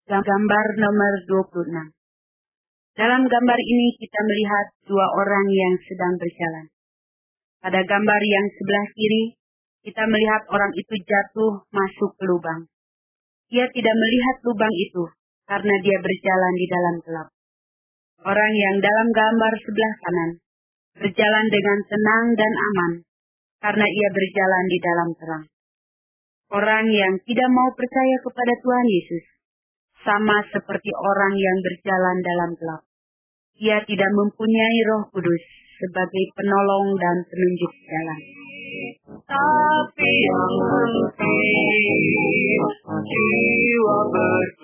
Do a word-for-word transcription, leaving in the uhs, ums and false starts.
Gambar nomor dua puluh enam. Dalam gambar ini kita melihat dua orang yang sedang berjalan. Pada gambar yang sebelah kiri, kita melihat orang itu jatuh masuk ke lubang. Dia tidak melihat lubang itu karena dia berjalan di dalam gelap. Orang yang dalam gambar sebelah kanan berjalan dengan tenang dan aman karena ia berjalan di dalam terang. Orang yang tidak mau percaya kepada Tuhan Yesus sama seperti orang yang berjalan dalam gelap. Ia tidak mempunyai Roh Kudus sebagai penolong dan penunjuk jalan. Tapi yang penting jiwa